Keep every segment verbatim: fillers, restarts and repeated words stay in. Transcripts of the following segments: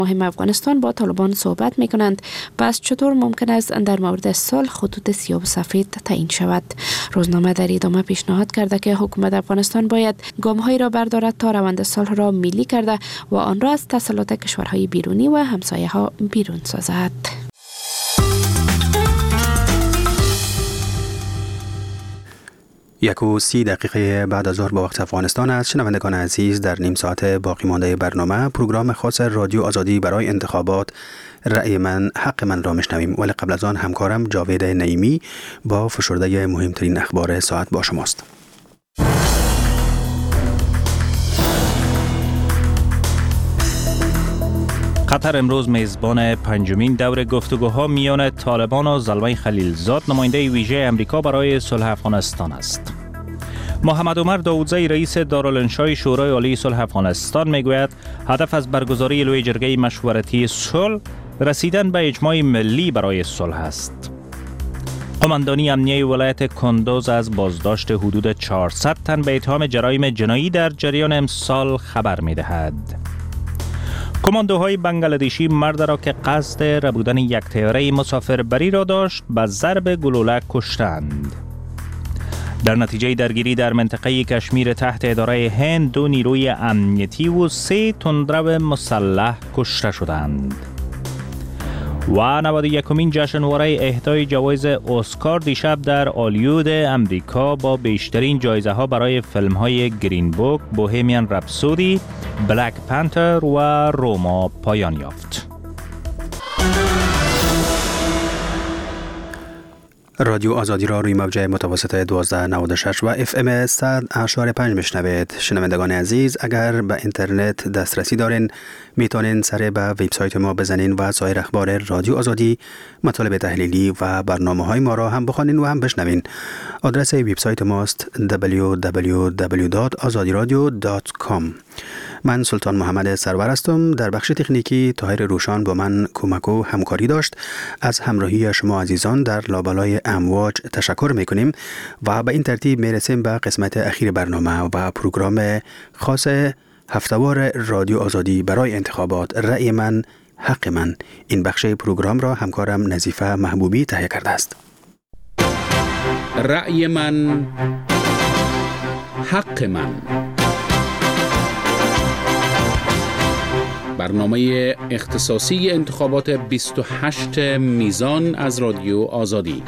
مهم افغانستان با طالبان صحبت می کنند، پس چطور ممکن است در مورد صلح خطوط سیاه و سفید تعیین شود؟ روزنامه در ادامه پیشنهاد کرده که حکومت افغانستان باید گام‌هایی را بردارد تا روند صلح را ملی کرده و آن را از تسلط کشورهای بیرونی و همسایه‌ها بیرون سازد. یک و سی دقیقه بعد از ظهر به وقت افغانستان است. شنوندگان عزیز، در نیم ساعت باقی مانده برنامه پروگرام خاص رادیو آزادی برای انتخابات رأی من حق من را میشنویم، ولی قبل از آن همکارم جاوید نعیمی با فشرده مهمترین اخبار ساعت با شماست. قطر امروز میزبان پنجمین دور گفتگوها میان طالبان و زلمه خلیلزاد، نماینده ویژه امریکا برای صلح افغانستان است. محمد عمر داودزی رئیس دارالانشای شورای عالی صلح افغانستان میگوید هدف از برگزاری لوی جرگه مشورتی صلح رسیدن به اجماع ملی برای صلح است. قماندانی امنیه ولایت کندوز از بازداشت حدود چهارصد تن به اتهام جرایم جنایی در جریان امسال خبر میدهد. کماندوهای بنگلادشی مرد را که قصد ربودن یک طیاره مسافربری را داشت به ضرب گلوله کشتند. در نتیجه درگیری در منطقه کشمیر تحت اداره هند، دو نیروی امنیتی و سه تندرو مسلح کشته شدند. و نود و یکمین جشنواره اهدای جوایز اسکار دیشب در هالیوود امریکا با بیشترین جایزه ها برای فیلم های گرین بوک، بوهمیان رپسودی، بلک پنتر و روما پایان یافت. رادیو آزادی را روی موج متوسط دوازده نود و شش و اف ام صد اشار پنج میشنوید. شنوندگان عزیز، اگر به اینترنت دسترسی دارین میتونین سر به وبسایت ما بزنین و سایر اخبار رادیو آزادی، مطالب تحلیلی و برنامه های ما را هم بخوانین و هم بشنوین. آدرس وبسایت ماست دبلیو دبلیو دبلیو دات آزادی رادیو دات کام. من سلطان محمد سرور هستم. در بخش تکنیکی طاهر روشان با من کمک و همکاری داشت. از همراهی شما عزیزان در لابلای امواج تشکر میکنیم و به این ترتیب میرسیم به قسمت اخیر برنامه و پروگرام خاص هفتهوار رادیو آزادی برای انتخابات رأی من حق من. این بخش پروگرام را همکارم نظیفه محبوبی تهیه کرده است. رأی من حق من، برنامه اختصاصی انتخابات بیست و هشت میزان از رادیو آزادی.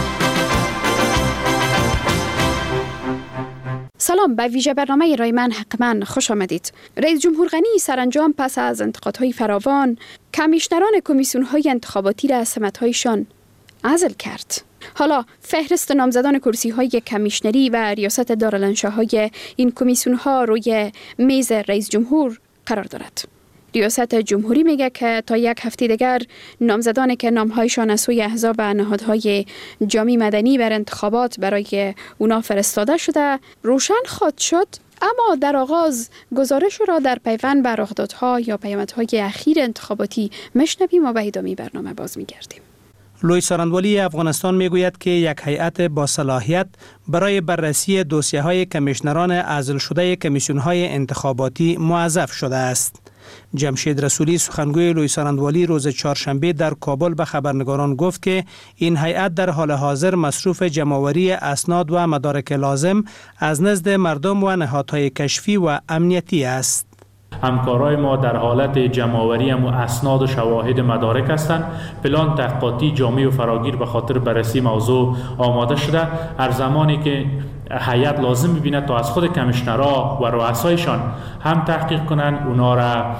سلام، به ویژه برنامه رای من حق من خوش آمدید. رئیس جمهور غنی سرانجام پس از انتقادهای فراوان کمیشنران کمیسیون‌های انتخاباتی را از سمت‌هایشان عزل کرد. حالا فهرست نامزدان کرسی‌های کمیشنری و ریاست دارالانشاهای این کمیسیون‌ها روی میز رئیس جمهور قرار دارد. ریاست جمهوری میگه که تا یک هفته دیگر نامزدانی که نامهایشان از سوی احزاب و نهادهای جامعه مدنی بر انتخابات برای اونا فرستاده شده روشن خواهد شد. اما در آغاز گزارش را در پیوند بر رخدادها یا پیامدهای اخیر انتخاباتی مشنویم و به ادامه برنامه باز میگردیم. لوی سارندوالی افغانستان میگوید که یک هیئت با صلاحیت برای بررسی دوسیه‌های کمیشنران عزل شده کمیسیون‌های انتخاباتی موظف شده است. جمشید رسولی سخنگوی لوی سارندوالی روز چهارشنبه در کابل به خبرنگاران گفت که این هیئت در حال حاضر مصروف جمع‌آوری اسناد و مدارک لازم از نزد مردم و نهادهای کشفی و امنیتی است. همکارای ما در حالت جمع‌آوری و اسناد و شواهد مدارک هستند. پلان تحقیقاتی جامع و فراگیر به خاطر بررسی موضوع آماده شده. هر زمانی که هیئت لازم ببیند تا از خود کمیشنرها و رؤسایشان هم تحقیق کنند، اونا را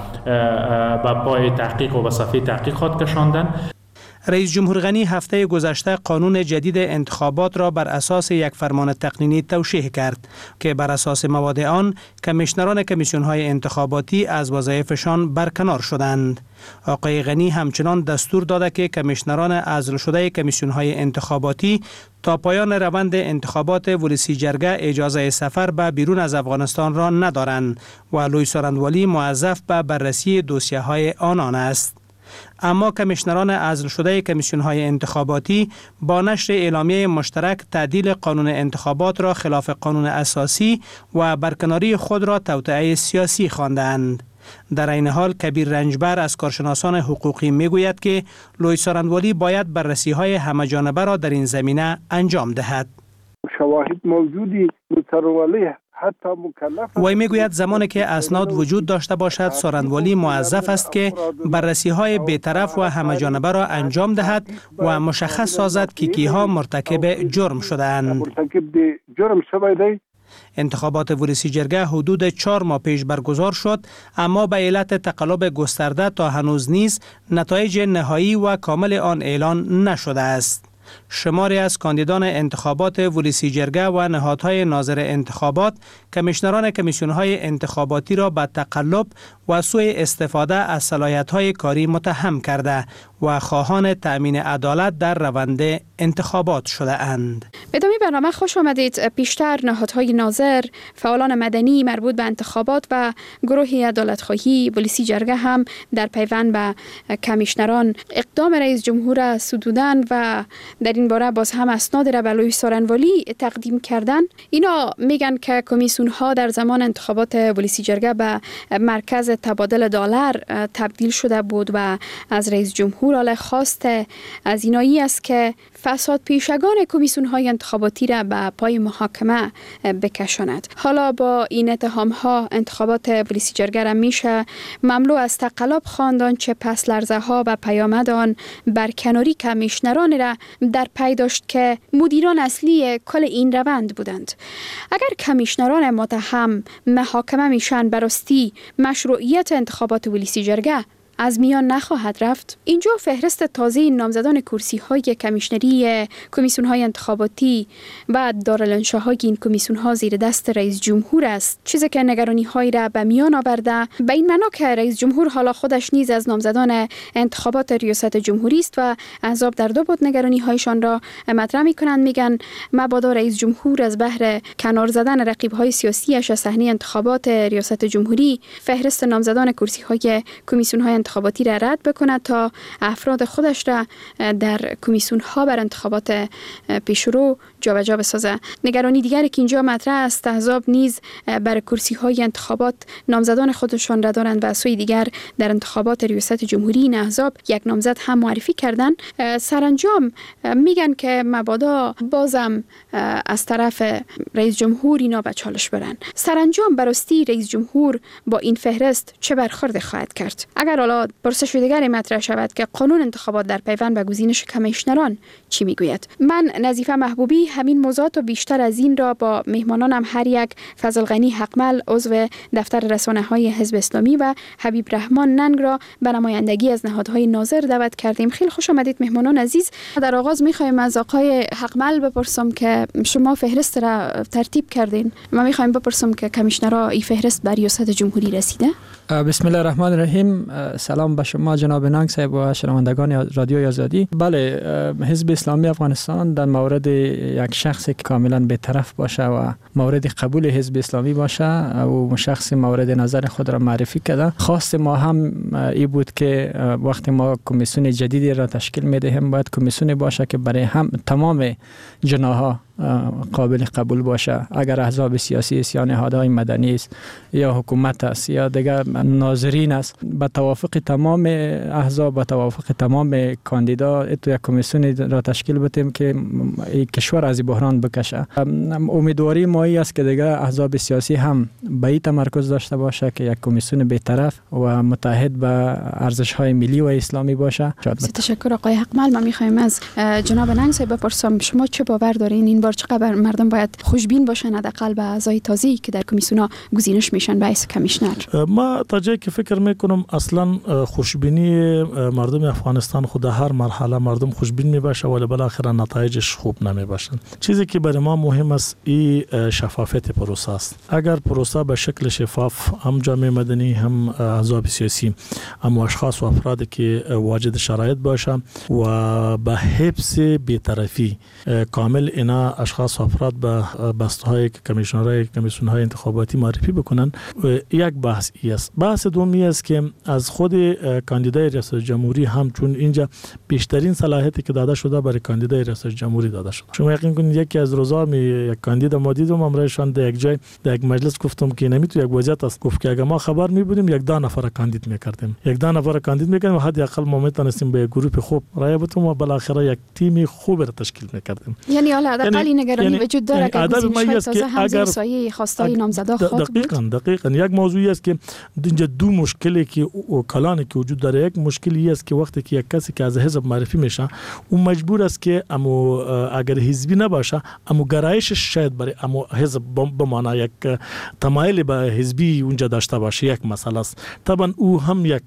به پای تحقیق و به صفحه تحقیق خواهد کشاندن. رئیس جمهور غنی هفته گذشته قانون جدید انتخابات را بر اساس یک فرمان تقنینی توشیح کرد که بر اساس مواد آن کمیشنران کمیسیون‌های انتخاباتی از وظایفشان برکنار شدند. آقای غنی همچنان دستور داده که کمیشنران عزل شده کمیسیون‌های انتخاباتی تا پایان روند انتخابات ولسی جرگه اجازه سفر به بیرون از افغانستان را ندارند و لوی سارندوالی موظف به بررسی دوسیه‌های آنان است. اما کمیشنران عزل شده کمیسیون‌های انتخاباتی با نشر اعلامیه مشترک تعدیل قانون انتخابات را خلاف قانون اساسی و برکناری خود را توطئه سیاسی خواندند. در این حال کبیر رنجبر از کارشناسان حقوقی میگوید که لوی سارنوالی باید بررسی‌های همه‌جانبه را در این زمینه انجام دهد. شواهد موجودی سارنوالی حتی مکلف وی میگوید زمانی که اسناد وجود داشته باشد سارنوالی موظف است که بررسی‌های بی‌طرف و همه‌جانبه را انجام دهد و مشخص سازد که کیها مرتکب جرم شده‌اند. مرتکب جرم شده. انتخابات ولسی جرگه حدود چهار ماه پیش برگزار شد، اما به علت تقلب گسترده تا هنوز نیز نتایج نهایی و کامل آن اعلان نشده است. شماری از کاندیدان انتخابات ولسی جرگه و نهادهای ناظر انتخابات کمیشنران کمیسیون‌های انتخاباتی را به تقلب و سوء استفاده از صلاحیت‌های کاری متهم کرده و خواهان تأمین عدالت در روند انتخابات شده اند. به ادامه برنامه خوش آمدید. پیشتر نهادهای ناظر، فعالان مدنی مربوط به انتخابات و گروه عدالت‌خواهی ولسی جرگه هم در پیوند به کمیشنران اقدام رئیس جمهور سدودن و در این باره باز هم اسناد را به لوی سارنوالی تقدیم کردن. اینا میگن که کمیسیون ها در زمان انتخابات ولسی جرگه به مرکز تبادل دلار تبدیل شده بود و از رئیس جمهور حال خواست از اینایی است که فساد پیشگان کمیسیون های انتخاباتی را به پای محاکمه بکشاند. حالا با این اتهام ها انتخابات ولسی جرگه را میشه مملو از تقلب خواندن، چه پس لرزه ها و پیامد آن برکناری کمیشنران را در پی داشت که مدیران اصلی کل این روند بودند. اگر کمیشنران متهم محاکمه میشن، براستی مشروعیت انتخابات ولسی جرگه از میان نخواهد رفت. اینجا فهرست تازه نامزدان کرسی های کمیشنری کمیسیون های انتخاباتی و دارالانشاهای این کمیسیون ها زیر دست رئیس جمهور است، چیزی که نگرانی هایی را به میان آورده، به این معنا که رئیس جمهور حالا خودش نیز از نامزدان انتخابات ریاست جمهوری است و احزاب در دو بود نگرانی هایشان را مطرح میکنند. میگن مبادا رئیس جمهور از بهر کنار زدن رقیب های سیاسی اش از صحنه انتخابات ریاست جمهوری فهرست نامزدان کرسی های کمیسیون های انتخاباتی را رد بکند تا افراد خودش را در کمیسیون ها بر انتخابات پیشرو جابجا بسازه. نگرانی دیگری که اینجا مطرح است، احزاب نیز بر کرسی های انتخابات نامزدان خودشان را دارند و از سوی دیگر در انتخابات ریاست جمهوری این احزاب یک نامزد هم معرفی کردن. سرانجام میگن که مبادا بازم از طرف رئیس جمهور اینا به چالش برن. سرانجام براستی رئیس جمهور با این فهرست چه برخورد خواهد کرد؟ اگر حالا پرسش دیگری مطرح شود که قانون انتخابات در پیوند به گزینش کمیشنران چی میگوید؟ من نظیفه محبوبی همین موضوعات و بیشتر از این را با مهمانانم هر یک فضل غنی حقمل عضو دفتر رسانه‌های حزب اسلامی و حبیب رحمان ننگ را به نمایندگی از نهادهای ناظر دعوت کردیم. خیلی خوش آمدید مهمانان عزیز. در آغاز می‌خوایم از آقای حقمل بپرسم که شما فهرست را ترتیب کردین. ما می‌خوایم بپرسم که کمیشنرها این فهرست بر ریاست جمهوری رسیده؟ بسم الله الرحمن الرحیم. سلام به شما جناب ننگ صاحب و شنوندگان رادیوی آزادی. بله، حزب اسلامی افغانستان در مورد یک شخصی که کاملا بی‌طرف باشه و مورد قبول حزب اسلامی باشه و شخص مورد نظر خود را معرفی کرده. خواست ما هم این بود که وقتی ما کمیسیون جدیدی را تشکیل میدهیم باید کمیسیونی باشه که برای هم تمام جناح‌ها قابل قبول باشه. اگر احزاب سیاسی است یا نهادهای مدنی است یا حکومت است یا دیگر ناظرین است، به توافق تمام احزاب و توافق تمام کاندیدا تو یک کمیسیون را تشکیل بدیم که این کشور از بحران بکشه. امیدواری ما است که دیگر احزاب سیاسی هم به این تمرکز داشته باشه که یک کمیسیون بی‌طرف و متحد به ارزش‌های ملی و اسلامی باشه. تشکر آقای حقمل. ما می‌خوایم از جناب ننگ صاحب بپرسم شما چه باور دارین این بار چقدر مردم باید خوشبین باشن حداقل به اعضای تازه‌ای که در کمیسیون‌ها گزینش میشن به حیث کمیشنر؟ ما تا جایی که فکر میکنم اصلا خوشبینی مردم افغانستان خود هر مرحله مردم خوشبین میباشه ولی بالاخره نتایجش خوب نمیباشن. چیزی که برای ما مهم است این شفافیت پروسه است. اگر پروسه به شکل شفاف هم جامعه مدنی هم احزاب سیاسی هم اشخاص و افرادی که واجد شرایط باشه و به حفظ بی‌طرفی کامل اینا اشخاص و افراد به بسته‌های کمیشنرهای کمیسیون‌های انتخاباتی معرفی بکنن. یک بحث است. بحث دومی است که از خود کاندیدای ریاست جمهوری هم، چون اینجا بیشترین صلاحیتی که داده شده برای کاندیدای ریاست جمهوری داده شده. شما یقین کنید یکی از روزا می یک کاندید ما دیدم امرایشان در یک جای در یک مجلس گفتم که نمیتو یک وضعیت است، گفت که اگه ما خبر می‌بودیم یک دو نفر کاندید می‌کردیم یک دو نفر کاندید می‌کردیم و حداقل اقل ما میتونستیم به گروه خوب رای بدیم و بالاخره یک تیم خوب را تشکیل می‌کردیم. یعنی حالا حداقل نگرانی وجود داره که گزینش‌های تازه هم زیر سایه خواستای نامزدا خواهد بود. دقیقاً دقیقاً یک موضوعی است که اینجا دو مشکلی که کلانی که وجود داره. یک مشکلی است که وقتی که یک کسی که از حزب معرفی میشه اون مجبور است که امو اگر حزبی نباشه امو گرایشش شاید برای امو حزب بمانه، یک تمایل به حزبی اونجا داشته باشه، یک مسئله است. طبعا او هم یک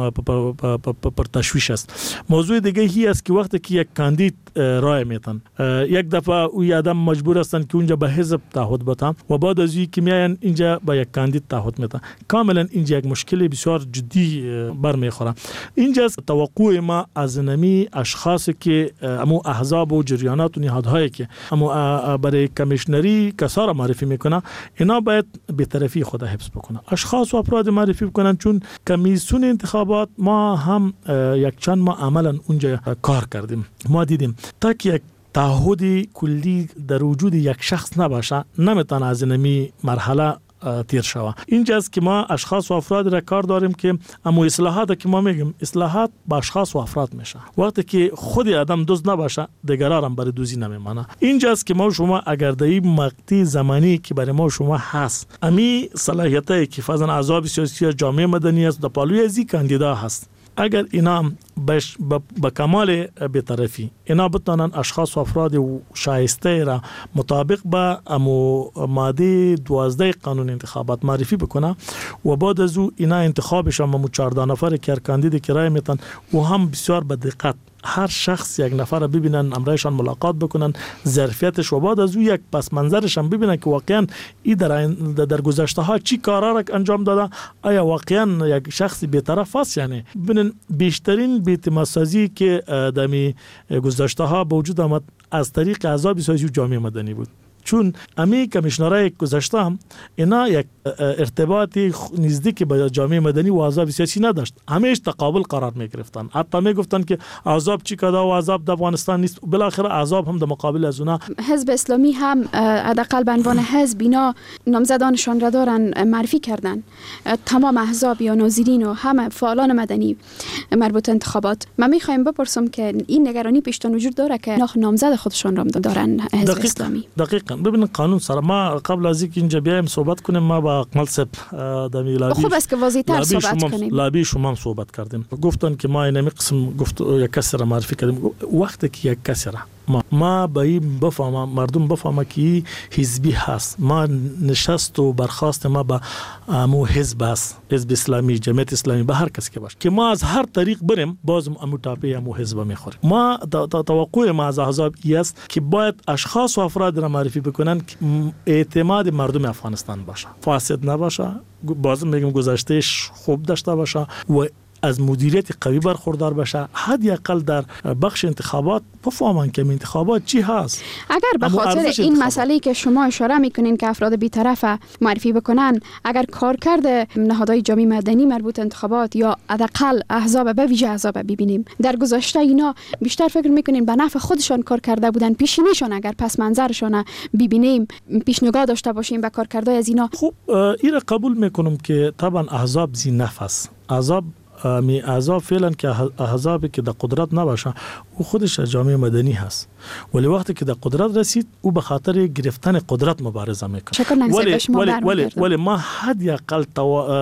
پر تشویش است. موضوع دیگه هی است که وقتی که یک کاندید رای میتن یک دفعه او آدم مجبور هستن که اونجا به حزب تعهد بدن و بعد از اینکه میاین اینجا به یک کاندید تعهد میدن. کاملا اینجا یک مشکل بسیار جدی برمیخوره. اینجا توقع ما از نمی اشخاصی که امو احزاب و جریانات و نهادهایی که امو برای کمیشنری کسا را معرفی میکنه اینا باید به طرفی خود حفظ بکنه، اشخاص و افراد معرفی بکنن. چون کمیسیون انتخابات ما هم یک چند ماه عملا اونجا کار کردیم، ما دیدیم تا که یک تعهد کلی در وجود یک شخص نباشه نمیتونه از نمی مرحله تیر شوه. اینجاست که ما اشخاص و افراد را کار داریم که اما اصلاحات که ما میگیم اصلاحات با اشخاص و افراد میشه. وقتی که خود آدم دوست نباشه دیگران هم برای دوزی نمیمانه. اینجاست که ما شما اگر در این مقطع زمانی که برای ما شما هست امی صلاحیتایی که فضل اعضاب سیاسی جامعه مدنی است در پالوی ازی کاندیدا هست، اگر اینا بش با کمال بی‌طرفی اینا بتونن اشخاص و افراد شایسته را مطابق با امو ماده دوازده قانون انتخابات معرفی بکنه و بعد از او اینا انتخابش هم چهارده نفر که کاندید که رای میتن و هم بسیار به دقت هر شخص یک نفر ببینن، امرایشان ملاقات بکنن، ظرفیتش و بعد از او یک پس منظرش هم ببینن که واقعا این در در گذشته ها چی کارا را انجام داده، آیا واقعا یک شخص بی‌طرف است. یعنی ببینن بیشترین بی‌تماسازی که دمی گذشته ها به وجود آمد از طریق احزاب سیاسی و جامعه مدنی بود. چون امی کمیشنرای گذشته هم اینا یک ارتباطی نزدیک به جامعه مدنی و احزاب سیاسی نداشت، همیشه تقابل قرار می گرفتن، حتی می گفتن که احزاب چی کدا و احزاب در افغانستان نیست. بالاخره احزاب هم در مقابل از اونا حزب اسلامی هم حداقل به عنوان حزب اینا نامزدانشان را دارن معرفی کردن. تمام احزاب یا ناظرین و همه فعالان مدنی مربوط انتخابات. من میخوایم بپرسم که این نگرانی پیشتون وجود داره که نامزد خودشان را دارن حزب دقیق اسلامی. دقیقاً. ببین قانون سره ما قبل از اینکه اینجا بیایم صحبت کنیم ما با اکمل صاحب دمی لابی خوب است که واضح‌تر صحبت کنیم. لابی شما هم صحبت کردیم، گفتن که ما اینمی قسم گفت یک کسی را معرفی کردیم. وقتی که یک کسی را ما ما با این بفهمم مردم بفهمه که حزبی هست، ما نشست و برخاست ما با مو حزب است، حزب اسلامی، جمعیت اسلامی، به هر کس که باشه که ما از هر طریق بریم بازم امو تاپی امو حزب میخوریم. ما توقع ما از احزاب است که باید اشخاص و افراد را معرفی بکنن که اعتماد مردم افغانستان باشه، فاسد نباشه، بازم میگم گذشتهش خوب داشته باشه و از مدیریت قوی برخوردار بشه. حداقل در بخش انتخابات بفهمن که انتخابات چی هست. اگر به خاطر این مسئله که شما اشاره میکنین که افراد بی‌طرف معرفی بکنن، اگر کارکرد نهادهای جامعه مدنی مربوط انتخابات یا حداقل احزاب به ویژه احزاب ببینیم در گذشته اینا بیشتر فکر میکنین به نفع خودشان کار کرده بودن، پیشینیشان اگر پس منظرشان ببینیم پیشنگاه داشته باشیم به کارکردهای از اینا؟ خب این را قبول میکنم که طبعا احزاب زی نفس احزاب می احزاب فعلا که احزابی که در قدرت نباشه او خودش جامعه مدنی هست، ولی وقتی که در قدرت رسید او به خاطر گرفتن قدرت مبارزه میکنه. ولی ولی ولی ولی ما حداقل تو...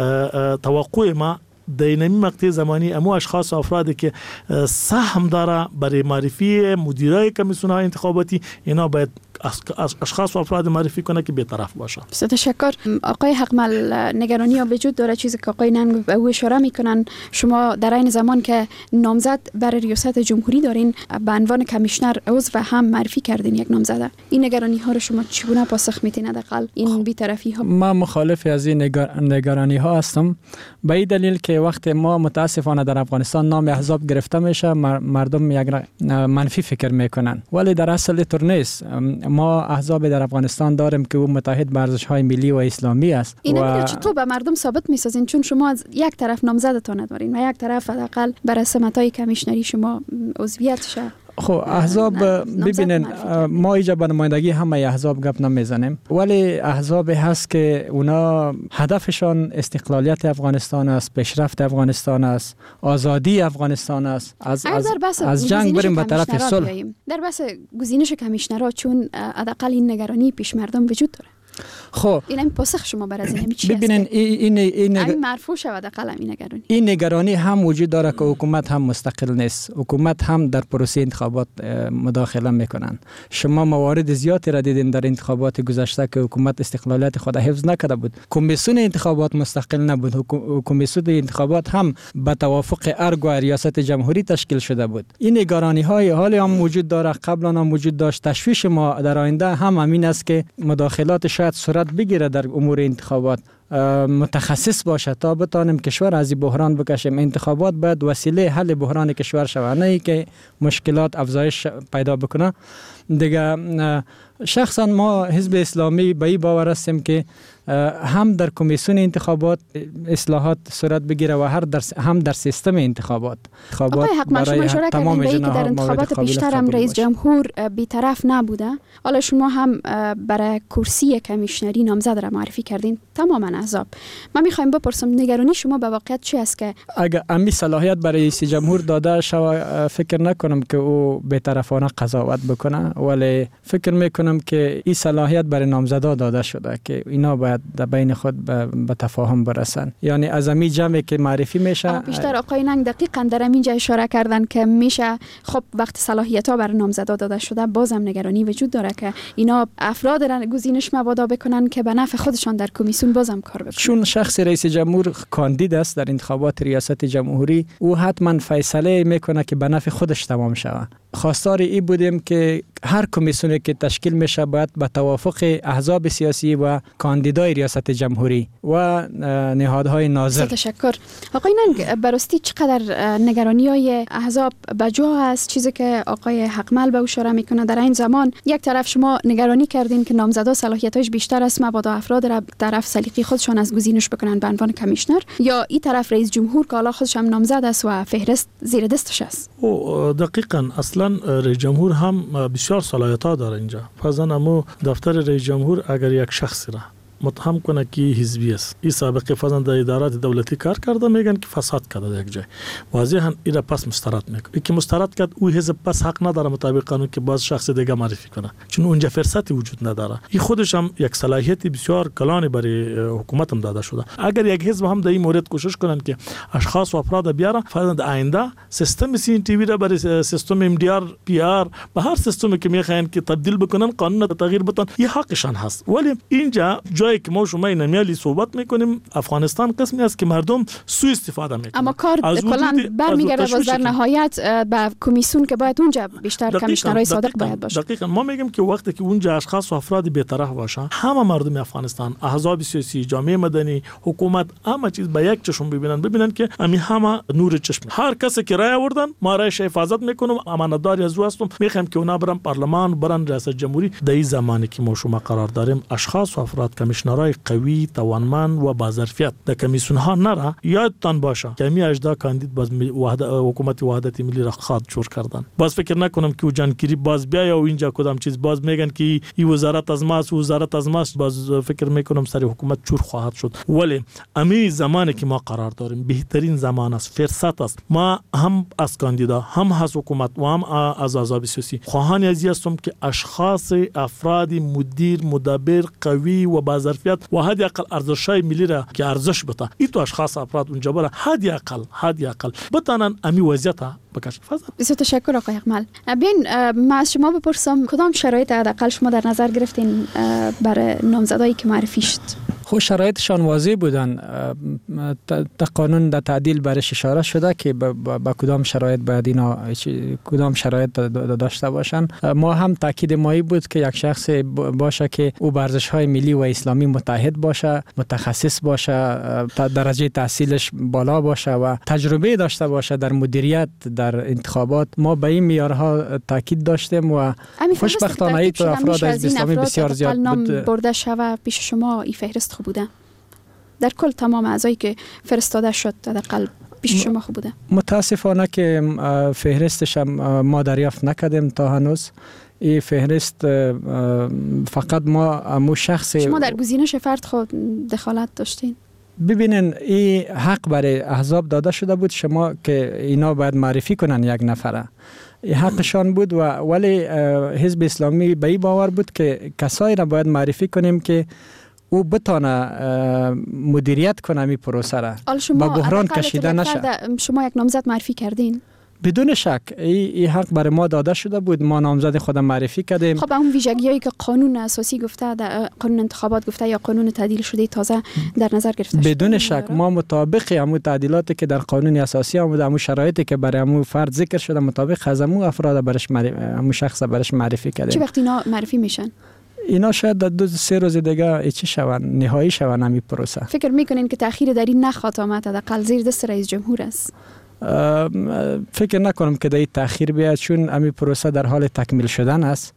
توقع ما در این مقطع زمانی امو اشخاص و افرادی که سهم داره برای معرفی مدیرای کمیسیون‌های انتخاباتی اینا باید اشخاص و افراد معرفی کنه که بی‌طرف باشه. بسیار تشکر. آقای حقمل، نگرانی ها وجود داره، چیزی که آقای ننگ به او اشاره میکنن، شما در این زمان که نامزد برای ریاست جمهوری دارین به عنوان کمیشنر عضو هم معرفی کردین یک نامزده، این نگرانی ها رو شما چگونه پاسخ میدین؟ حداقل این بی‌طرفی ها. ما مخالف از این نگرانی ها هستم به این دلیل که وقتی ما متاسفانه در افغانستان نام احزاب گرفته میشه مردم یک منفی فکر میکنن، ولی در اصل طور نیست. ما احزاب در افغانستان داریم که او متحد به ارزش‌های ملی و اسلامی است. این و چطور به مردم ثابت میسازین؟ چون شما از یک طرف نامزدتان ندارین و یک طرف حداقل بر سمت‌های کمیشنری شما عضویت شه. خب احزاب ببینن، ما اینجا به نمایندگی همه احزاب گپ نمیزنیم، ولی احزاب هست که اونا هدفشان استقلالیت افغانستان است، پیشرفت افغانستان است، آزادی افغانستان است. از از, از جنگ بریم به طرف صلح. در بحث گزینش کمیشنرها، چون حداقل این نگرانی پیش مردم وجود داره. خب این هم پاسخ شما برای این چی است؟ ببینن این این این مرفوع شود حداقل این نگرانی. این نگرانی هم وجود داره که حکومت هم مستقل نیست، حکومت هم در پروسه انتخابات مداخله میکنن. شما موارد زیادی را دیدین در انتخابات گذشته که حکومت استقلالیت خود حفظ نکرده بود، کمیسیون انتخابات مستقل نبود، کمیسیون انتخابات هم به توافق ارگ و ریاست جمهوری تشکیل شده بود. این نگرانی های حالی هم وجود داره، قبلا هم وجود داشت. تشویش ما در آینده هم همین است که مداخلات شاید صورت بگیره در امور انتخابات، متخصص باشه تا بتانیم کشور از این بحران بکشیم. انتخابات باید وسیله حل بحران کشور شود، نه که مشکلات افزایش پیدا بکنه. دیگه شخصا ما حزب اسلامی به این باور هستیم که هم در کمیسیون انتخابات اصلاحات صورت بگیره و هر در هم در سیستم انتخابات. آقای حقمل، شما اشاره کردین به اینکه در انتخابات بیشتر هم رئیس جمهور بی‌طرف نبوده. حالا شما هم برای کرسی کمیشنری نامزد را معرفی کردین تماما احزاب. من میخوایم بپرسم نگرانی شما به واقعیت چی است که اگر امی صلاحیت برای رئیس جمهور داده شود، فکر نکنم که او بی‌طرفانه قضاوت بکنه، ولی فکر میکنم که این صلاحیت برای نامزدا داده شده که اینا باید در بین خود به تفاهم برسن. یعنی از امی جمعی که معرفی میشه بیشتر آقای ننگ دقیقاً در اینجا اشاره کردن که میشه خب وقت صلاحیت ها برای نامزدا داده شده بازم نگرانی وجود داره که اینا افراد را گزینش مبادا بکنن که به نفع خودشان در کمیسیون بازم کار بکنن. چون شخص رئیس جمهور کاندید است در انتخابات ریاست جمهوری، او حتما فیصله میکنه که به نفع خودش تمام شود. خواستار این بودیم که هر کمیسیونی که تشکیل میشه باید به توافق احزاب سیاسی و کاندیدای ریاست جمهوری و نهادهای ناظر. تشکر. آقای ننگ، براستی چقدر نگرانی های احزاب بجا است؟ چیزی که آقای حقمل به اشاره میکنه در این زمان یک طرف شما نگرانی کردین که نامزدا صلاحیتش بیشتر است، مبادا افراد را طرف سلیقی خودشان از گزینش بکنن به عنوان کمیشنر، یا این طرف رئیس جمهور که حالا خودش هم نامزد است و فهرست زیر دستش است؟ او دقیقاً اصلا رئیس جمهور هم بسیار صلاحیت‌ها داره اینجا. فرضاً امو دفتر رئیس جمهور اگر یک شخصی را متهم کنه که حزبی است، این سابقه فرضاً در ادارات دولتی کار کرده، میگن که فساد کرده در یک جای، واضحاً این پس مسترد میکنه. که مسترد کرد او حزب پس حق نداره مطابق قانون که باز شخص دیگه معرفی کنه، چون اونجا فرصتی وجود نداره. این خودش هم یک صلاحیت بسیار کلانی برای حکومت هم داده شده. اگر یک حزب هم در این مورد کوشش کنن که اشخاص و افراد بیاره، فرضاً در آینده سیستم سی ان تی وی را برای سیستم ام دی آر پی آر به هر سیستمی که میخواین که تبدیل بکنن، قانون تغییر بدن، این حقشان هست. ولی اینجا جایی که ما شما نمیالی صحبت میکنیم، افغانستان قسمی است که مردم سوء استفاده میکنن. اما کار کلا برمیگرده باز در نهایت به کمیسیون که باید اونجا بیشتر کمیشنرای صادق باید باشه. دقیقاً ما میگیم که وقتی که اونجا اشخاص و افراد بی‌طرف باشن، همه مردم افغانستان، احزاب سیاسی، جامعه مدنی، حکومت، همه چیز به یک چشم ببینن، ببینن که امی همه نور چشم. هر کسی که رای آوردن، ما رایش حفاظت میکنم، امانتداری از او هستم، میخوایم که اونا برن پارلمان، برن ریاست جمهوری. در این زمانی که ما شما قرار داریم اشخاص و افراد کمیشنرای قوی، توانمند و با ظرفیت در کمیسیون ها نره، یادتان باشه که می اجدا کاندید باز وحدت حکومت وحدت ملی را خاط جور کردن. باز فکر نکنم که جانگیری باز بیا و اینجا کدام چیز باز میگن که این وزارت از ماست، وزارت از ماست، باز فکر میکنم سری حکومت جور خواهد شد. ولی امی زمانی که ما قرار داریم بهترین زمان است، فرصت است. ما هم از کاندیدا، هم از حکومت و هم از احزاب سیاسی خواهان ازی هستم که اشخاص افراد مدیر مدبر قوی و با ظرفیت و حد اقل ارزش‌های ملی را که ارزش بده این تو اشخاص افراد اونجا بالا حد اقل حد اقل بتانن امی وضعیت بکش. بسیار تشکر آقای اقمل. بیاین ما از شما بپرسم کدام شرایط حداقل شما در نظر گرفتین برای نامزدایی که معرفی شد؟ خب شرایطشان واضح بودن. تا قانون در تعدیل برش اشاره شده که با کدام شرایط باید اینا کدام شرایط داشته باشن. ما هم تاکید مایی بود که یک شخص باشه که او به ارزش‌های ملی و اسلامی متحد باشه، متخصص باشه، درجه تحصیلش بالا باشه و تجربه داشته باشه در مدیریت در انتخابات. ما به این معیارها تاکید داشتیم و خوشبختانه ای تو افراد از اسلامی بسیار زیاد نام برده شوه پیش شما این فهرست خوب بوده. در کل تمام اعضایی که فرستاده شد حداقل پیش شما خوب بوده. متاسفانه که فهرستش ما دریافت نکردیم تا هنوز. این فهرست فقط ما مو شخص شما در گزینش فرد خود دخالت داشتین؟ ببینن این حق برای احزاب داده شده بود شما که اینا باید معرفی کنن یک نفره. این حقشان بود و ولی حزب اسلامی به این باور بود که کسایی را باید معرفی کنیم که او بتانه مدیریت کنه می پروسه را با بحران کشیده نشه. شما یک نامزد معرفی کردین؟ بدون شک این حق برای ما داده شده بود. ما نامزد خودم معرفی کردیم. خب اون ویژگی‌هایی که قانون اساسی گفته، قانون انتخابات گفته یا قانون تعدیل شده تازه در نظر گرفته شده؟ بدون شک ما مطابق همون تعدیلاتی که در قانون اساسی آمده، همون شرایطی که برای همون فرد ذکر شده مطابق از همون افراد برش همون شخص برش معرفی کردیم. چه وقت اینا معرفی میشن؟ اینا شاید در دو سه روز دیگه چی شون نهایی شون همین پروسه. فکر میکنین که تأخیر در این نخواهد آمد؟ حداقل زیر دست رئیس جمهور است. فکر نکنم که در این تأخیر بیاد چون همین پروسه در حال تکمیل شدن است.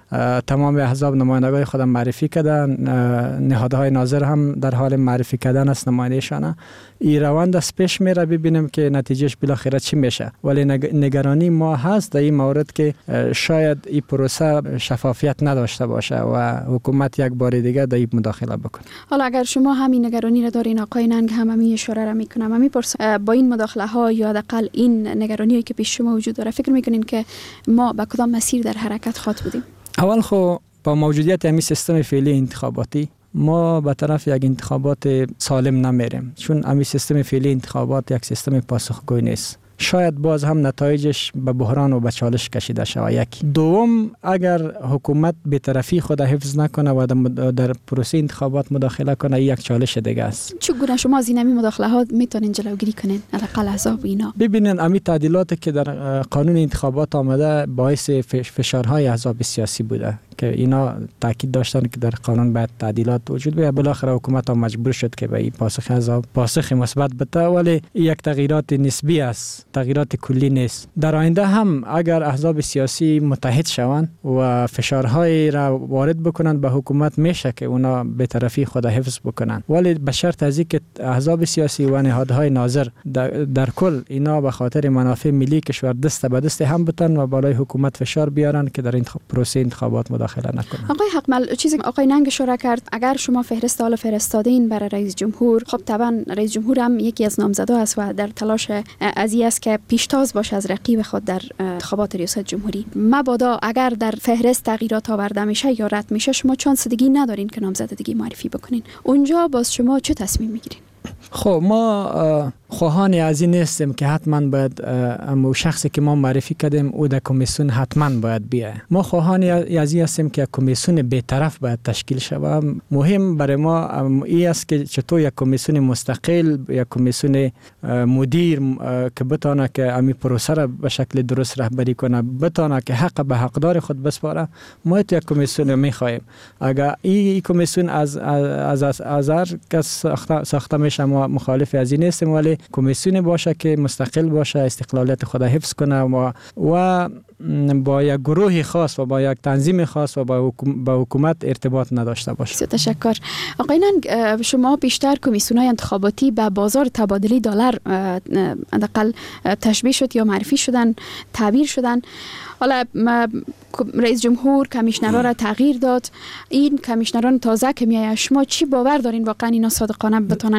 تمام احزاب نمایندگان خودم معرفی کردن، نهادهای ناظر هم در حال معرفی کردن است نمایندهشان. این روند از پیش میره ببینیم که نتیجهش بالاخره چی میشه. ولی نگرانی ما هست در این مورد که شاید این پروسه شفافیت نداشته باشه و حکومت یک بار دیگه در این مداخله بکنه. حالا اگر شما همین نگرانی را دارین آقای ننگ هم همین اشاره را میکنم. من میپرسم با این مداخله ها یا حداقل این نگرانی که پیش شما وجود داره فکر میکنین که ما به کدام مسیر در حرکت خواهد بودیم؟ اول خو با موجودیت همین سیستم فعلی انتخاباتی ما به طرف یک انتخابات سالم نمیریم چون همین سیستم فعلی انتخابات یک سیستم پاسخگوی نیست. شاید باز هم نتایجش به بحران و به چالش کشیده شود. یک دوم اگر حکومت بی‌طرفی خود حفظ نکنه و در پروسه انتخابات مداخله کنه یک چالش دیگه است. چگونه شما از این مداخله ها میتونین جلوگیری کنین حداقل احزاب اینا؟ ببینن همین تعدیلاتی که در قانون انتخابات آمده باعث فشارهای احزاب سیاسی بوده که اینا تاکید داشتن که در قانون باید تعدیلات وجود بیاید. بالاخره حکومت هم مجبور شد که به این پاسخ احزاب پاسخ مثبت بده ولی یک تغییرات نسبی است، تغییرات کلی نیست. در آینده هم اگر احزاب سیاسی متحد شوند و فشارهای را وارد بکنند به حکومت میشه که اونا به طرفی خود حفظ بکنند ولی به شرط از اینکه احزاب سیاسی و نهادهای ناظر در, در کل اینا به خاطر منافع ملی کشور دست به دست هم بتن و بالای حکومت فشار بیارن که در این پروسه انتخابات مداخله نکنن. آقای حقمل چیزی آقای ننگ اشاره کرد اگر شما فهرست حالا فرستادین برای رئیس جمهور، خب طبعا رئیس جمهور هم یکی از نامزدا است و در تلاش از این است که پیشتاز باشه از رقیب خود در انتخابات ریاست جمهوری. مبادا اگر در فهرست تغییرات آورده میشه یا رد میشه شما چانس دیگه ندارین که نامزد دیگه معرفی بکنین. اونجا باز شما چه تصمیم میگیرین؟ خب ما خواهان از این نیستیم که حتما باید امو شخصی که ما معرفی کردیم او در کمیسیون حتما باید بیاید. ما خواهان از این هستیم که کمیسیون بی‌طرف باید تشکیل شود. مهم برای ما این است که چطور یک کمیسیون مستقل، یک کمیسیون مدیر که بتونه که امی پروسه را به شکل درست رهبری کنه، بتونه که حق به حقدار خود بسپاره. ما تو یک کمیسیون میخواهیم. اگر این کمیسیون از از از از هر کس ساخته میشه ما مخالف از این نیستیم ولی کمیسیون باشه که مستقل باشه، استقلالیت خود حفظ کنه و و با یک گروه خاص و با یک تنظیم خاص و با با حکومت ارتباط نداشته باشه. تشکر. آقای ننگ شما بیشتر کمیسیون‌های انتخاباتی به بازار تبادله دلار حداقل تشبیه شد یا معرفی شدن، تعبیر شدن. حالا رئیس جمهور کمیشنرها را تغییر داد. این کمیشنران تازه که میایه شما چی باور دارین واقعا اینا صادقانه بتونن کار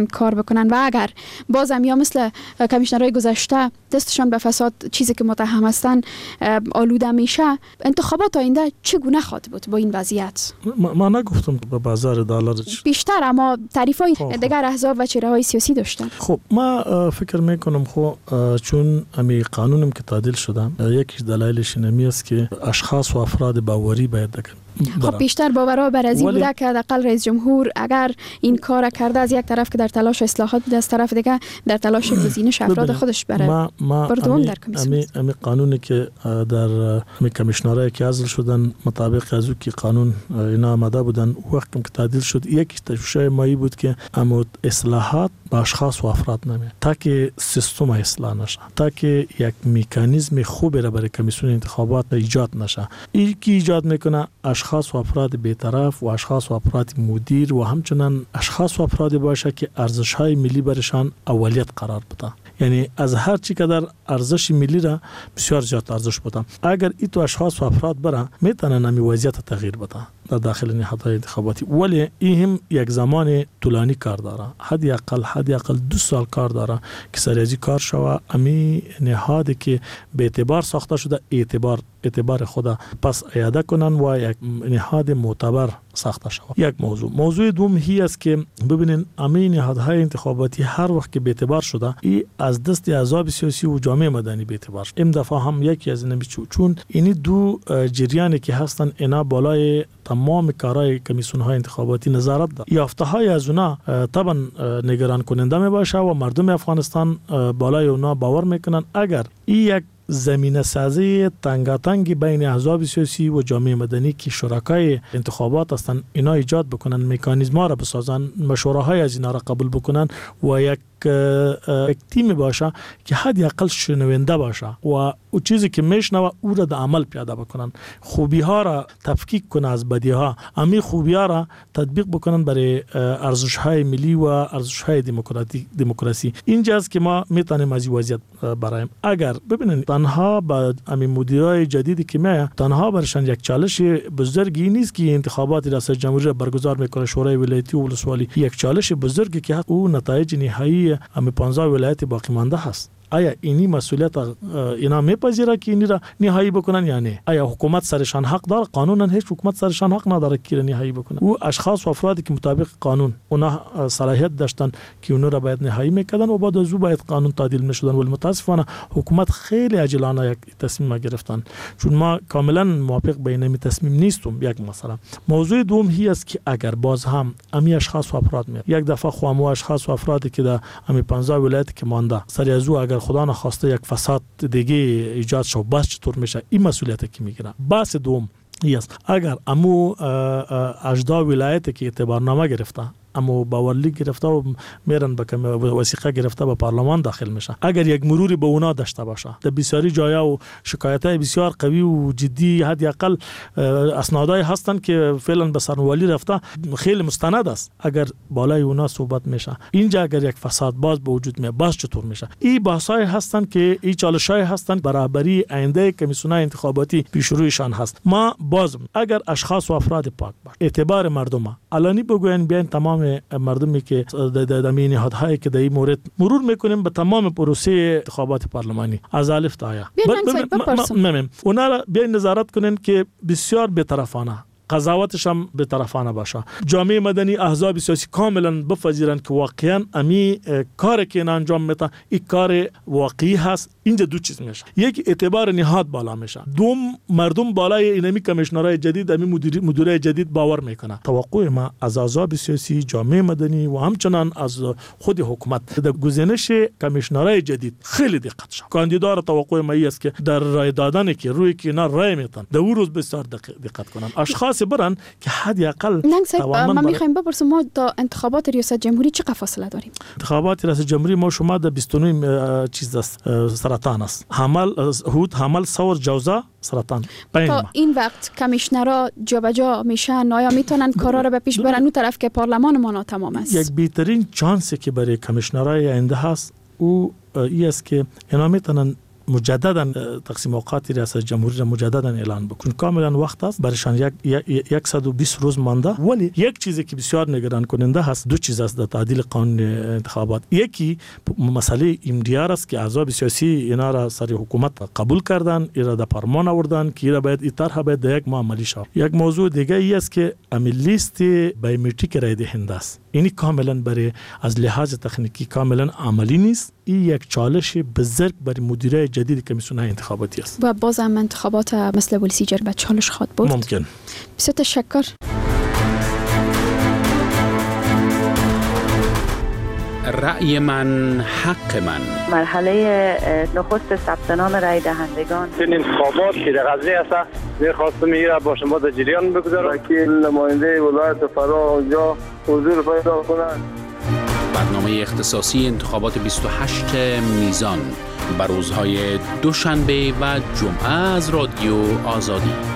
بکنن و اگر باز هم یا مثل کمیشنرهای گذشته دستشان به فساد چیزی که متهم هستن آلوده میشه، انتخابات آینده چگونه خواهد بود با این وضعیت؟ ما نگفتم به بازار دلار بیشتر، اما تعریفای دیگر احزاب و چهره‌های سیاسی داشتن. خب ما فکر میکنم خب چون امی قانونم که تعدیل شده، یکیش دلایلش اینمی است که اشخاص و افراد باوری باید دکن. خب بیشتر باورها بر از این بوده که حداقل رئیس جمهور اگر این کار کرده، از یک طرف که در تلاش اصلاحات بوده، از طرف دیگه در تلاش گزینش افراد خودش بره بردوم در کمیسیون. امی امی قانونی که در امی کمیشنرایی که عزل شدن مطابق از او که قانون اینا آماده بودن وقت که تعدیل شد، یکی تشویش مایی بود که اما اصلاحات با اشخاص و افراد نمی تا که سیستم اصلاح نشه، تا که یک مکانیزم خوبی را برای کمیسیون انتخابات ایجاد نشه. این کی ایجاد میکنه؟ اشخاص و افراد بی‌طرف و اشخاص و افراد مدیر و همچنان اشخاص و افراد باشه که ارزش‌های ملی برشان اولیت قرار بده. یعنی از هر چی که در ارزش ملی را بسیار زیاد ارزش بده. اگر این تو اشخاص و افراد بره میتونن نمی وضعیت تغییر بده در داخل نهادهای انتخاباتی، ولی این هم یک زمان طولانی کار داره. حد اقل حد اقل دو سال کار داره که سریزی کار شوه. امی نهادی که به اعتبار ساخته شده اعتبار اعتبار خدا پس اعاده کنن و یک نهاد معتبر ساخته شود. یک موضوع موضوع دوم هی است که ببینین امی نهادهای انتخاباتی هر وقت که به اعتبار شده ای از دست احزاب سیاسی و جامعه مدنی به اعتبار شد. این دفعه هم یکی از اینمی چون این دو جریانی که هستن اینا بالای تمام کارهای کمیسیون‌های انتخاباتی نظارت دارند. یافته‌های از اونا طبعا نگران کننده می باشه و مردم افغانستان بالای اونا باور میکنن اگر این یک زمینه سازی تنگاتنگ بین احزاب سیاسی و جامعه مدنی که شرکای انتخابات هستند اینا ایجاد بکنن، مکانیزم‌ها را بسازن، مشوره‌های از اینا را قبول بکنن و یک یک تیم باشه که حد اقل شنونده باشه و او چیزی که میشنوه او را در عمل پیاده بکنن، خوبی ها را تفکیک کنن از بدی ها، امی خوبی ها را تطبیق بکنن برای ارزش های ملی و ارزش های دموکراسی دموکراسی. اینجاست که ما میتونیم از این وضعیت برایم. اگر ببینید تنها با امی مدیرای جدیدی که میاد تنها برشان یک چالش بزرگی نیست که انتخابات ریاست جمهوری را برگزار میکنه شورای ولایتی و ولسوالی، یک چالش بزرگی که او نتایج نهایی امی پانزده ولایت باقی مانده هست. آیا اینی مسئولیت اینا میپذیره که اینی را نهایی بکنن یا نه؟ آیا حکومت سرشان حق داره؟ قانونا هیچ حکومت سرشان حق نداره که نهایی بکنه. او اشخاص و افرادی که مطابق قانون اونا صلاحیت داشتن که اونها را باید نهایی میکردن و بعد از او باید قانون تعدیل میشدن، ولی متاسفانه حکومت خیلی عاجلانه یک تصمیم گرفتن. چون ما کاملا موافق به این تصمیم نیستم. یک مثلا موضوع دوم هی است که اگر باز هم امی اشخاص و افراد می یک دفعه خوامو اشخاص و افرادی که در امی پانزده ولایت که مانده سری از او اگر خدا نخواسته یک فساد دیگه ایجاد شد، بس چطور میشه؟ این مسئولیت کی میگیره؟ بحث دوم است اگر امو اجدا ولایت که اعتبارنامه گرفته اما باورلی گرفته و میرن به وثیقه گرفته به پارلمان داخل میشه، اگر یک مروری به اونا داشته باشه، در بسیاری جایا و شکایت‌های بسیار قوی و جدی حد اقل اسنادای هستن که فعلا به سرنوالی رفته خیلی مستند است، اگر بالای اونا صحبت میشه اینجا اگر یک فساد باز به وجود میاد باز چطور میشه؟ این بحث‌های هستن که این چالش‌های هستن برابری آینده کمیسیون‌های انتخاباتی پیش رویشان هست. ما باز اگر اشخاص و افراد پاک باش اعتبار مردم علنی بگوین بیان تمام مردمی که در این نهادهایی که در این مورد مرور میکنیم به تمام پروسه انتخابات پارلمانی از الف تا یا اونا را بیان نظارت کنین که بسیار بی‌طرفانه قضاوتش هم به طرفانه باشه. جامعه مدنی احزاب سیاسی کاملا بپذیرند که واقعا امی کاری که انجام میدن این کار واقعی هست. اینجا دو چیز میشه، یک اعتبار نهاد بالا میشه، دوم مردم بالای اینمی کمیشنرای جدید امی مدیر مدیرای جدید باور میکنه. توقع ما از احزاب سیاسی، جامعه مدنی و همچنان از خود حکومت در گزینش کمیشنرای جدید خیلی دقت شه. کاندیدا را توقع ما است که در رای دادن که روی که اینا رای میتن در روز بسیار دقت کنن، اشخاص برن که حد اقل ما میخوایم بپرسیم ما تا انتخابات ریاست جمهوری چقدر فاصله داریم؟ انتخابات ریاست جمهوری ما شما در بیست و نه چیز است، سرطان است، حمل هود حمل ثور جوزا سرطان. تا این وقت کمیشنرا جابجا میشن آیا میتونن کارا رو به پیش برن اون طرف که پارلمان ما تمام است؟ یک بهترین چانسی که برای کمیشنرای آینده هست او ای است که اینا میتونن مجددا تقسیم اوقات ریاست جمهوری را مجددا اعلان بکن. کاملا وقت است برایشان یک صد و بیست روز مانده. ولی یک چیزی که بسیار نگران کننده هست دو چیز است در تعدیل قانون انتخابات. یکی مسئله ام دی آر است که احزاب سیاسی اینا را سر حکومت قبول کردن، ایرا در فرمان آوردن که ایرا باید این طرح باید یک ماه عملی شود. یک موضوع دیگه ای است که امیل لیست بایومتریک رای دهنده است. اینی کاملا برای از لحاظ تکنیکی کاملا عملی نیست. این یک چالش بزرگ برای مدیرای جدید کمیسیون‌های انتخاباتی است. و باز هم انتخابات مثل ولسیجر به چالش خواهد بود. ممکن. بسیار تشکر. رأی من حق من. مرحله نخست ثبت نام رای دهندگان. این انتخابات که در غزنی است می‌خواستم ایرا با شما در جریان بگذارم که نماینده ولایت فرا اونجا حضور پیدا کنند. برنامه اختصاصی انتخابات بیست و هشت میزان بر روزهای دوشنبه و جمعه از رادیو آزادی.